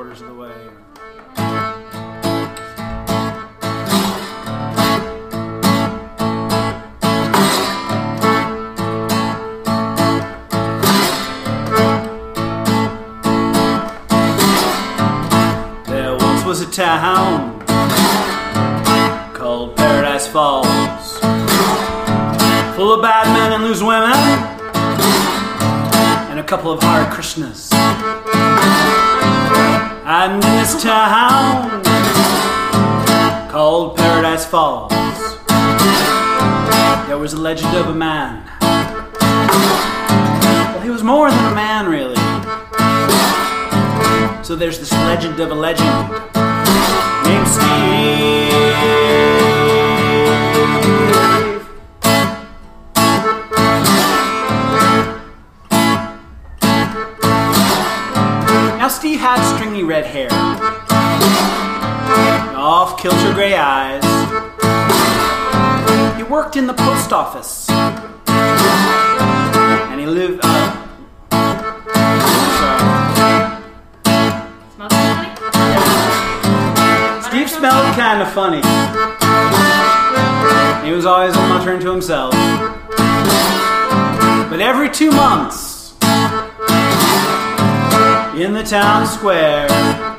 quarters of the way. There once was a town called Paradise Falls, full of bad men and loose women, and a couple of hard Krishnas. And in this town called Paradise Falls, there was a legend of a man. Well, he was more than a man, really. So there's this legend of a legend named Steve. Now Steve had stringy red hair, off-kilter gray eyes. He worked in the post office, and he lived. Steve smelled kind of funny. He was always muttering to himself. But every 2 months, in the town square,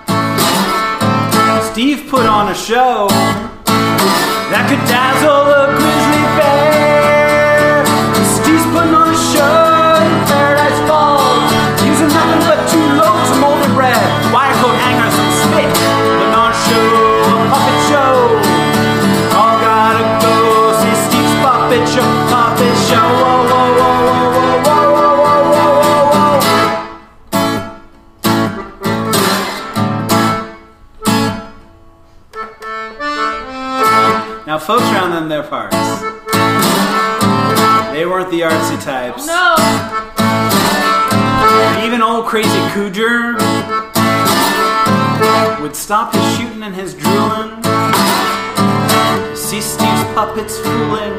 Steve put on a show that could dazzle a grizzly bear. Steve's putting on a show in Paradise Falls, using nothing but 2 loaves of molded bread, wire coat hangers, and spit. Putting on a show, a puppet show. All gotta go see Steve's puppet show, puppet show. Whoa, whoa, whoa, whoa, whoa, whoa, whoa, whoa, whoa. Now, folks around them, their parts, they weren't the artsy types. No! Even old crazy Cooger would stop his shooting and his drooling to see Steve's puppets fooling.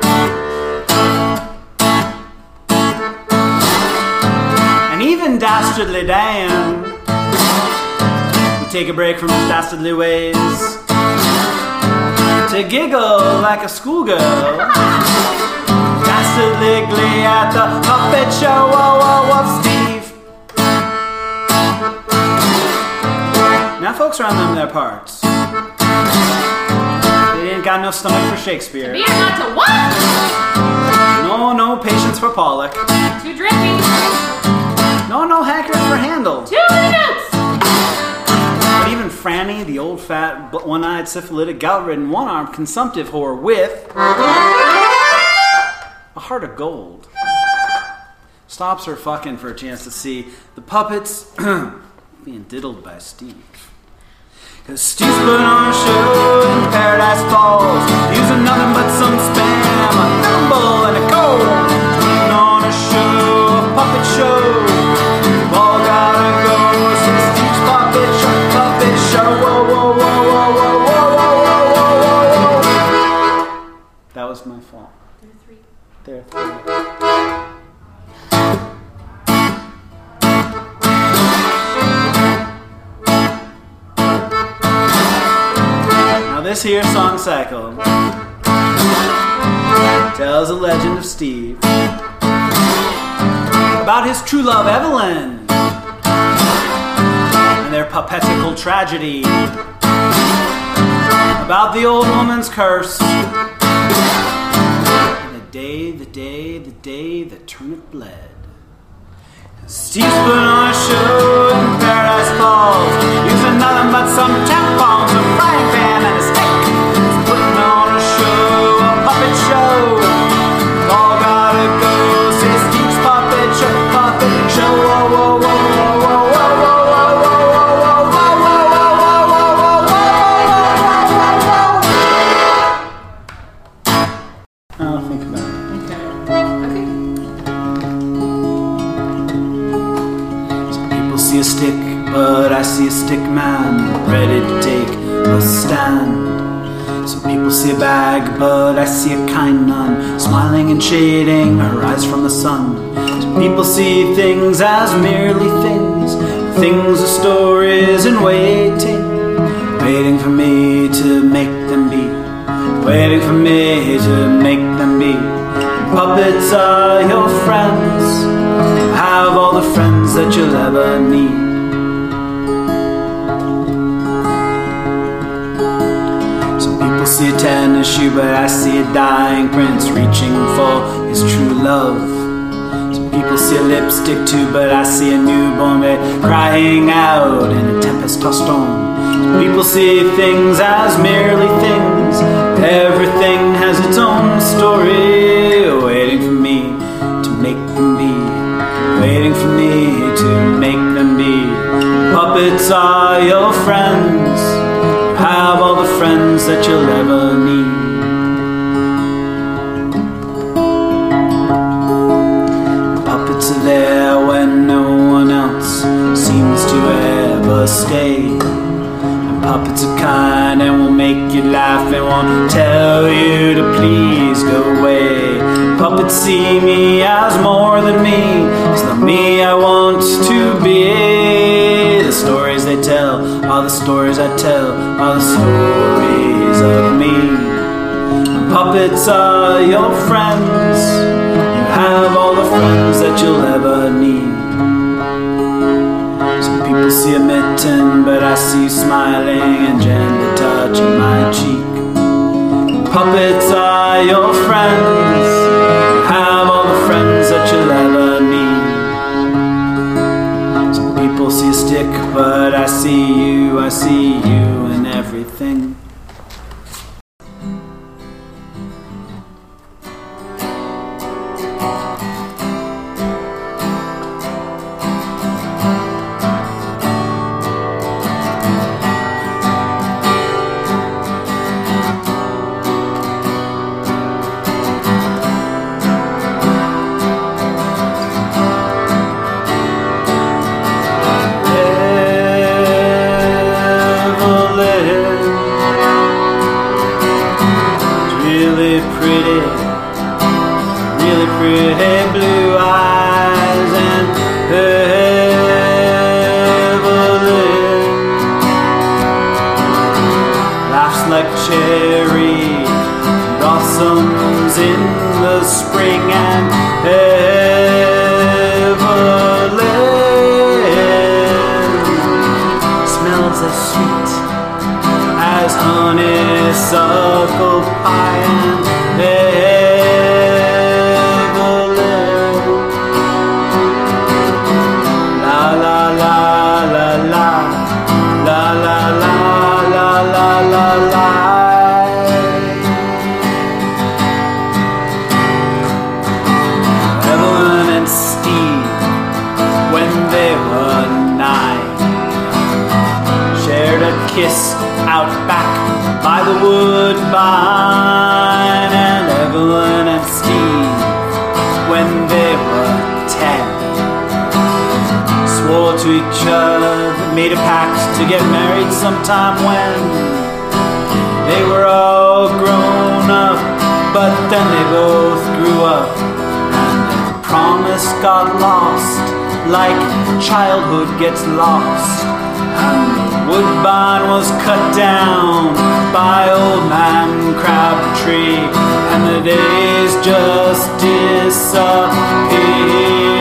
And even Dastardly Dan would take a break from his dastardly ways to giggle like a schoolgirl. Dastardly glee at the puppet show, of Steve. Now folks around them their parts, they ain't got no stomach for Shakespeare. Beer not to what? No patience for Pollock. Too drippy. No hankering for Handel. Too many notes. But even Franny, the old fat, one-eyed, syphilitic, gout-ridden, one-armed, consumptive whore with a heart of gold stops her fucking for a chance to see the puppets being diddled by Steve. Cause Steve's putting on a show in Paradise Falls, using nothing but some spam, a thimble and a comb. Putting on a show, a puppet show. We've all gotta go see Steve's puppet show, puppet show. Whoa, whoa, whoa, whoa, whoa, whoa, whoa, whoa, whoa, whoa. That was my fault. There are 3. This here song cycle tells a legend of Steve about his true love Evelyn and their puppetical tragedy, about the old woman's curse, and the day that turnip bled. Steve's put on a show in Paradise Falls, using nothing but some tampons, a frying pan, and a steak. He's putting on a show, a puppet show. We've all gotta go see Steve's puppet show, puppet show. Whoa, whoa, whoa, whoa, whoa, whoa, whoa, whoa, whoa, whoa, whoa, whoa, whoa, whoa, whoa, whoa. I'll think about it. See a stick, but I see a stick man ready to take a stand. Some people see a bag, but I see a kind nun smiling and shading her eyes from the sun. Some people see things as merely things, Things are stories in waiting, waiting for me to make them be, waiting for me to make them be. Puppets are your friends, have all the friends that you'll ever need. Some people see a tennis shoe, but I see a dying prince reaching for his true love. People see a lipstick too, but I see a newborn babe crying out in a tempest-tossed storm. People see things as merely things. Everything has its own story, waiting for me to make them be, waiting for me to make them be. Puppets are your friends, have all the friends that you'll ever need. There when no one else seems to ever stay. And puppets are kind and will make you laugh and won't tell you to please go away. Puppets see me as more than me, it's the me I want to be. The stories they tell are the stories I tell, are the stories of me. And puppets are your friends, have all the friends that you'll ever need. Some people see a mitten, but I see you smiling and gently touching my cheek. Puppets are your friends, have all the friends that you'll ever need. Some people see a stick, but I see you in everything. Really pretty blue eyes and Evelyn laughs like cherry blossoms in the spring, and Evelyn smells as sweet as honeysuckle pie, and Evelyn and Steve, when they were 9, shared a kiss out back by the woodbine. And Evelyn and Steve, when they were 10, swore to each other, made a pact to get married sometime when they were all grown up. But then they both grew up, and their promise got lost, like childhood gets lost. And the woodbine was cut down by old man Crabtree, and the days just disappeared.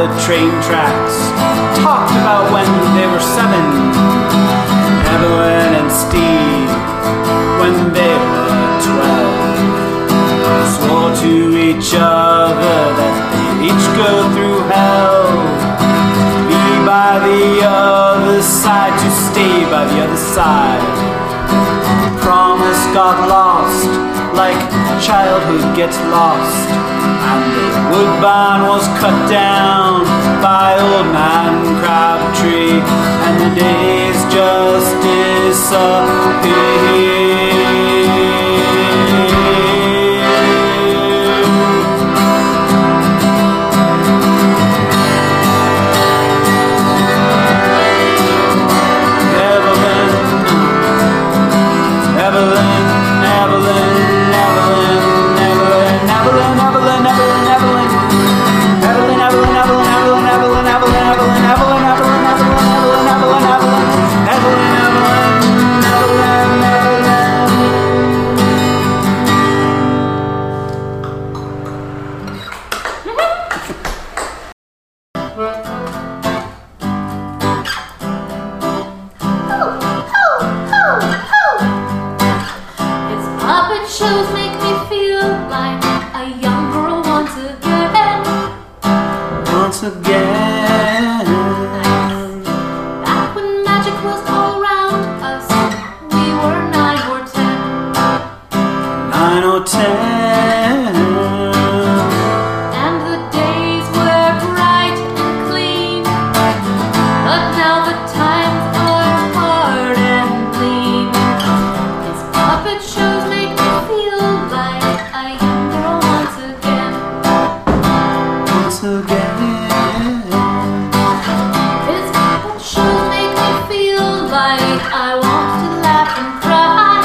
the train tracks talked about when they were 7. Evelyn and Steve, when they were 12, swore to each other that they'd each go through hell, be by the other side, to stay by the other side. Promise got lost, like childhood gets lost, and the woodbine was cut down by old man Crabtree, and the days just disappeared. Shows make me feel like a young girl once again. Once again. Back when magic was all around us, we were 9 or 10. 9 or 10. And the days were bright and clean, but now the times are hard and lean. These puppet shows make me feel like a young girl once again. Once again. These puppet shows make me feel like I want to laugh and cry.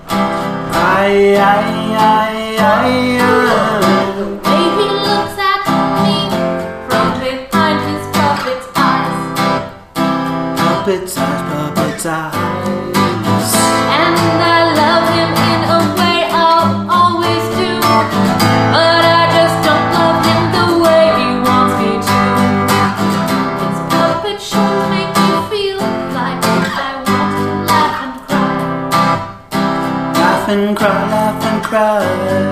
The way he looks at me from behind his puppet's eyes. Puppet's eyes, puppet's eyes. And I love him in a way I'll always do, but I just don't love him the way he wants me to. His puppet shows make me feel like I want to laugh and cry. Laugh and cry, laugh and cry.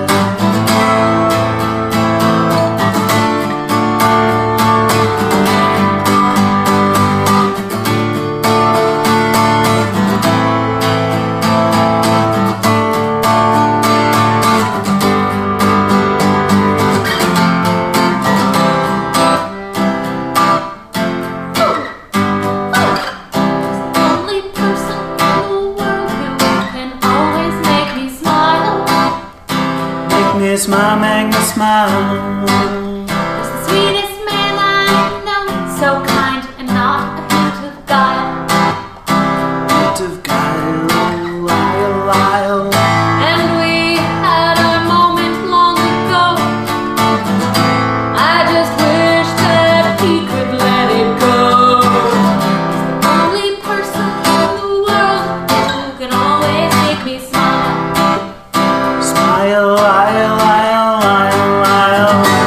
Only person in the world who can always make me smile. Make me smile, make me smile. He's the sweetest man I know, so kind and not a hint of guile. Bit of guile, lile. And we had our moment long ago. I just wish that he could let it go. He's the only person in the world who can always make me smile. Smile, lile.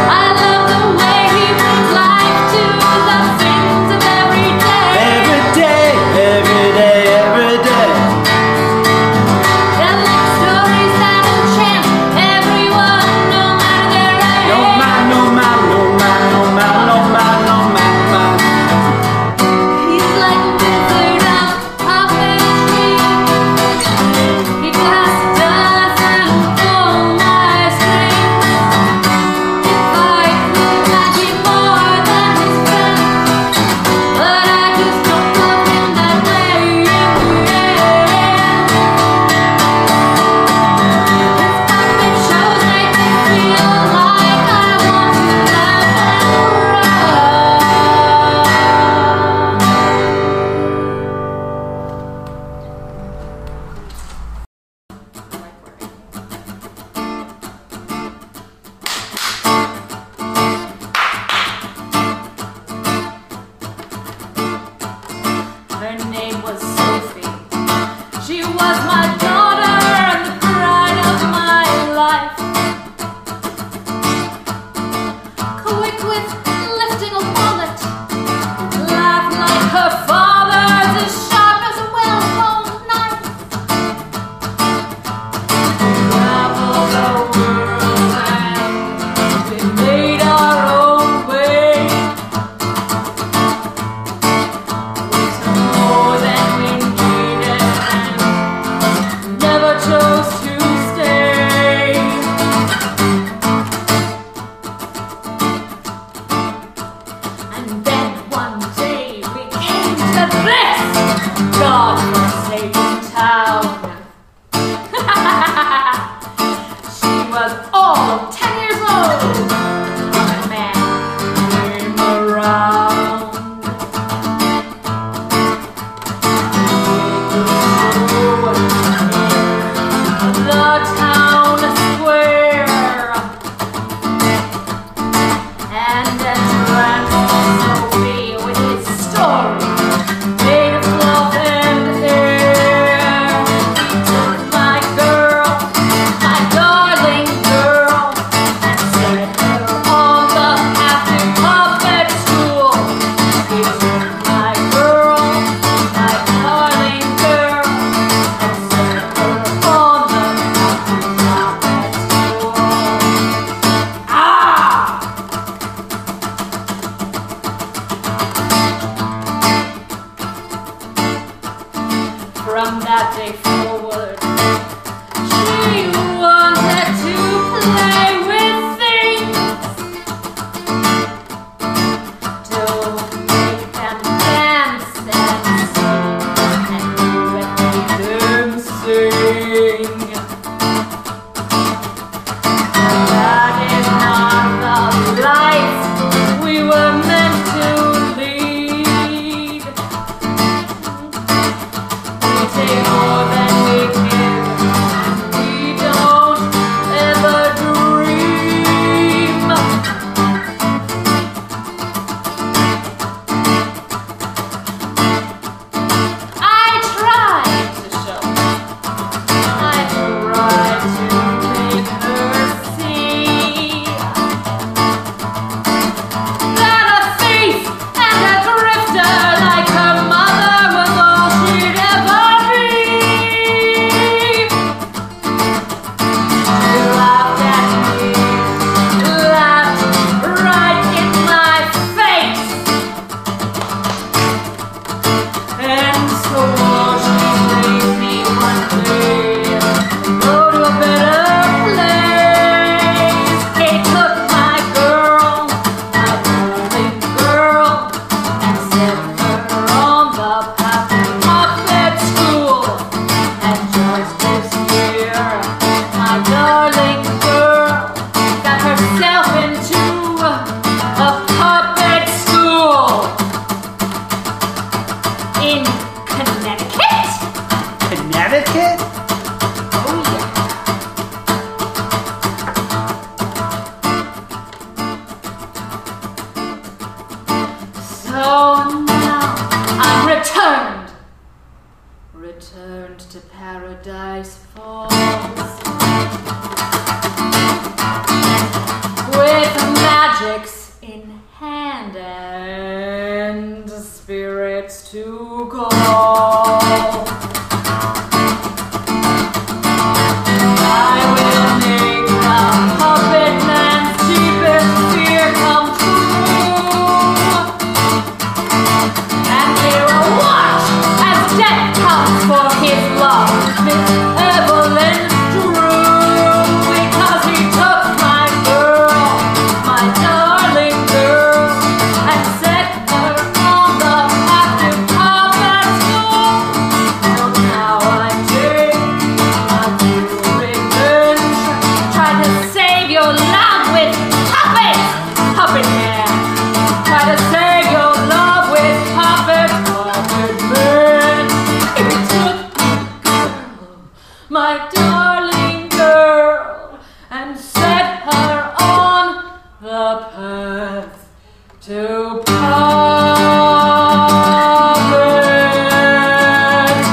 godforsaken town. She was all of 10 years old when a man came around. The town square and entranced Sophie with his story made of love and hair. He took my girl, my darling girl, and set her on the path to puppet school. He took my girl, my darling girl, and set her on the path to puppet school. Ah! From that day forward, she wanted to play with things, to make them dance and sing, and let them sing. That is not the life we were meant to lead. We take more than we give, and we don't ever dream. I tried to show, I tried to make her see that a thief and a grifter like her mother was all she'd ever be. She laughed at me, laughed right in my face, and swore she'd raise me one day, go to a better place. He took my girl, my darling girl, and set her on the path to puppet school. And just this year, my darling girl got herself into a puppet school in Connecticut. Connecticut? Oh yeah. So now I'm returned to Paradise Falls with magics in hand and spirits to call. I will make the puppet man's deepest fear come true, and we will watch as death comes for his love, Miss Evelyn Drew, because he took my girl, my darling girl, and set her on the path to puppet school. So now I take my due revenge, try to save your love with puppets, puppet man. Try to save your love with puppet, puppet man. He took my darling girl, and set her on the path to puppet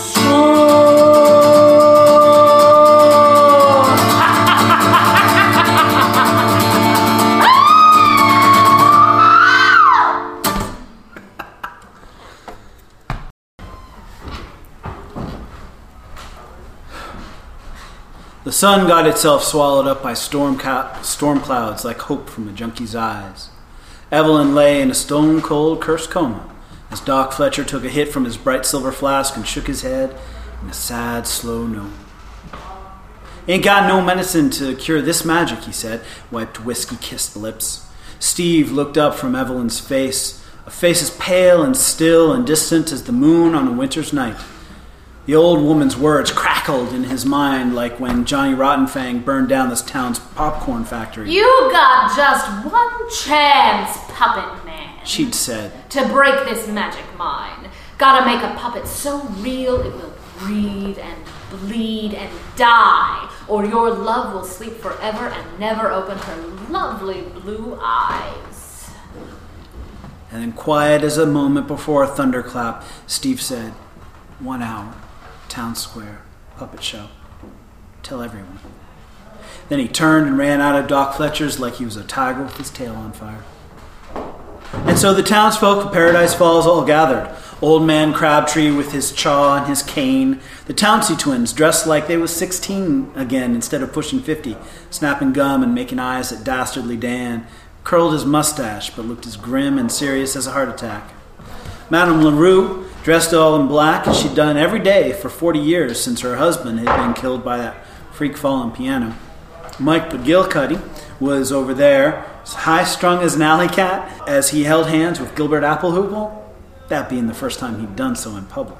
The sun got itself swallowed up by storm clouds like hope from a junkie's eyes. Evelyn lay in a stone-cold cursed coma as Doc Fletcher took a hit from his bright silver flask and shook his head in a sad, slow note. "Ain't got no medicine to cure this magic," he said, wiped whiskey-kissed lips. Steve looked up from Evelyn's face, a face as pale and still and distant as the moon on a winter's night. The old woman's words crackled in his mind like when Johnny Rottenfang burned down this town's popcorn factory. "You got just one chance, puppet man," she'd said, "to break this magic mind. Gotta make a puppet so real it will breathe and bleed and die, or your love will sleep forever and never open her lovely blue eyes." And then, quiet as a moment before a thunderclap, Steve said, "1 hour, town square, puppet show. Tell everyone." Then he turned and ran out of Doc Fletcher's like he was a tiger with his tail on fire. And so the townsfolk of Paradise Falls all gathered. Old man Crabtree with his chaw and his cane. The Townsy twins dressed like they was 16 again instead of pushing 50, snapping gum and making eyes at Dastardly Dan. Curled his mustache but looked as grim and serious as a heart attack. Madame LaRue, dressed all in black as she'd done every day for 40 years since her husband had been killed by that freak fallen piano. Mike McGillicuddy was over there, as high-strung as an alley cat, as he held hands with Gilbert Applehoogle, that being the first time he'd done so in public.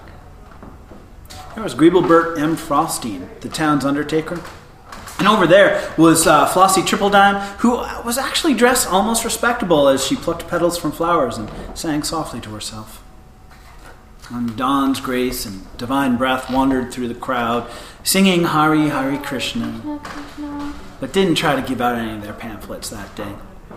There was Griebelbert M. Frostine, the town's undertaker. And over there was Flossie Tripledime, who was actually dressed almost respectable as she plucked petals from flowers and sang softly to herself. And Dawn's grace and divine breath wandered through the crowd, singing Hari Hari Krishna, but didn't try to give out any of their pamphlets that day.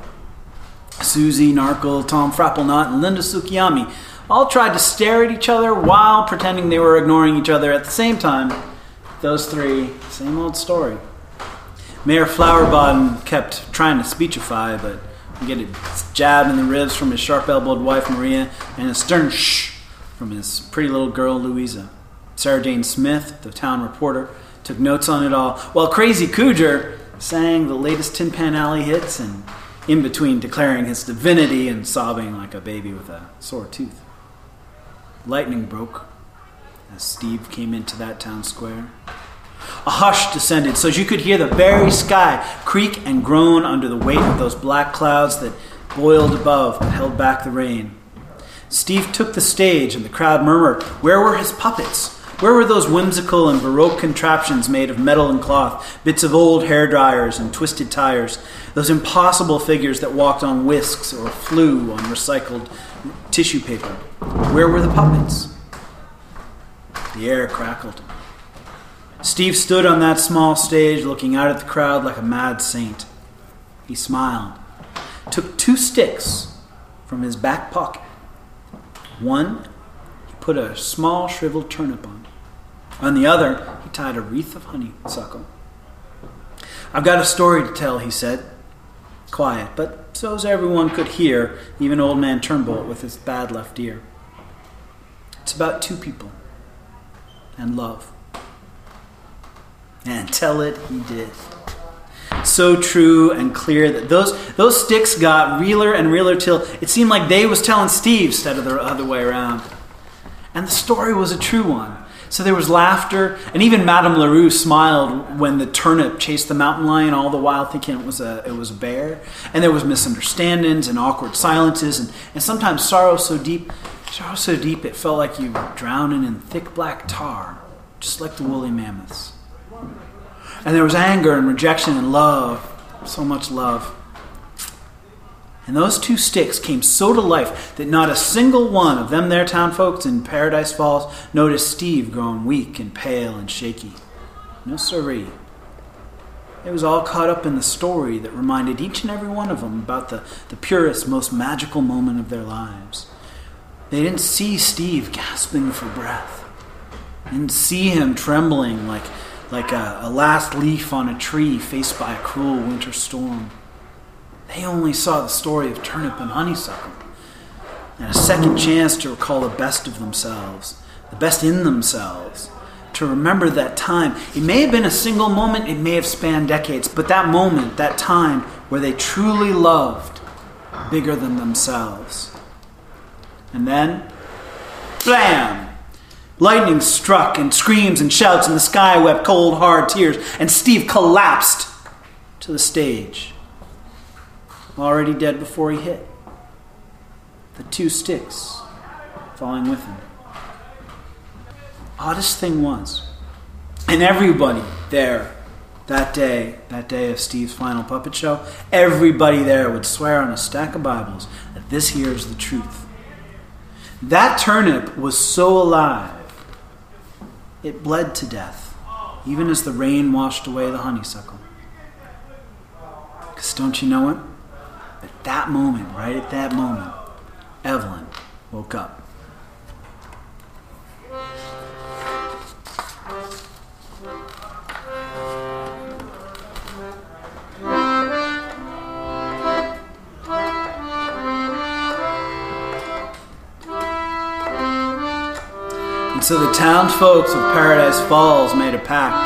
Susie Narkle, Tom Frappelnot, and Linda Sukiyami all tried to stare at each other while pretending they were ignoring each other at the same time. Those three, same old story. Mayor Flowerbaden kept trying to speechify, but would get a jab in the ribs from his sharp-elbowed wife Maria and a stern shh from his pretty little girl Louisa. Sarah Jane Smith, the town reporter, took notes on it all, while Crazy Cooger sang the latest Tin Pan Alley hits and in between declaring his divinity and sobbing like a baby with a sore tooth. Lightning broke as Steve came into that town square. A hush descended so you could hear the very sky creak and groan under the weight of those black clouds that boiled above but held back the rain. Steve took the stage and the crowd murmured, where were his puppets? Where were those whimsical and baroque contraptions made of metal and cloth, bits of old hair dryers and twisted tires, those impossible figures that walked on whisks or flew on recycled tissue paper? Where were the puppets? The air crackled. Steve stood on that small stage looking out at the crowd like a mad saint. He smiled, took 2 sticks from his back pocket. One, he put a small shriveled turnip on. On the other, he tied a wreath of honeysuckle. "I've got a story to tell," he said. Quiet, but so as everyone could hear, even old man Turnbolt with his bad left ear. It's about 2 people and love. And tell it he did. So true and clear that those sticks got realer and realer till it seemed like they was telling Steve instead of the other way around. And the story was a true one. So there was laughter, and even Madame LaRue smiled when the turnip chased the mountain lion, all the while thinking it was a bear. And there was misunderstandings and awkward silences, and sometimes sorrow so deep it felt like you were drowning in thick black tar, just like the woolly mammoths. And there was anger and rejection and love, so much love. And those 2 sticks came so to life that not a single one of them there town folks in Paradise Falls noticed Steve growing weak and pale and shaky. No siree. It was all caught up in the story that reminded each and every one of them about the purest, most magical moment of their lives. They didn't see Steve gasping for breath. They didn't see him trembling like a last leaf on a tree faced by a cruel winter storm. They only saw the story of turnip and honeysuckle, and a second chance to recall the best of themselves, the best in themselves, to remember that time. It may have been a single moment, it may have spanned decades, but that moment, that time where they truly loved, bigger than themselves. And then, blam! Lightning struck, and screams and shouts, and the sky wept cold, hard tears, and Steve collapsed to the stage, already dead before he hit. the 2 sticks falling with him. Oddest thing was, and everybody there that day of Steve's final puppet show, everybody there would swear on a stack of Bibles that this here is the truth. That turnip was so alive, it bled to death, even as the rain washed away the honeysuckle. Because don't you know it? At that moment, right at that moment, Evelyn woke up. And so the townsfolk of Paradise Falls made a pact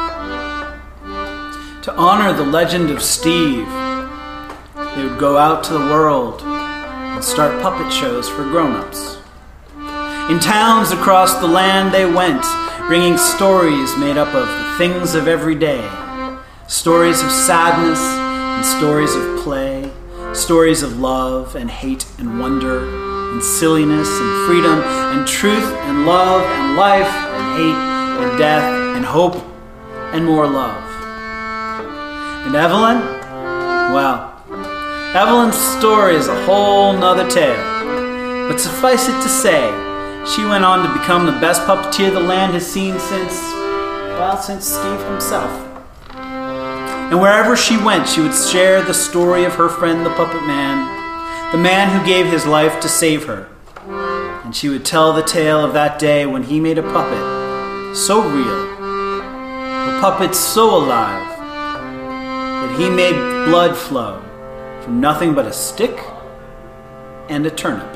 to honor the legend of Steve. They would go out to the world and start puppet shows for grown-ups. In towns across the land they went, bringing stories made up of the things of every day. Stories of sadness and stories of play. Stories of love and hate and wonder and silliness and freedom and truth and love and life and hate and death and hope and more love. And Evelyn? Well, Evelyn's story is a whole nother tale. But suffice it to say, she went on to become the best puppeteer the land has seen since Steve himself. And wherever she went, she would share the story of her friend the Puppet Man, the man who gave his life to save her. And she would tell the tale of that day when he made a puppet so real, a puppet so alive, that he made blood flow from nothing but a stick and a turnip.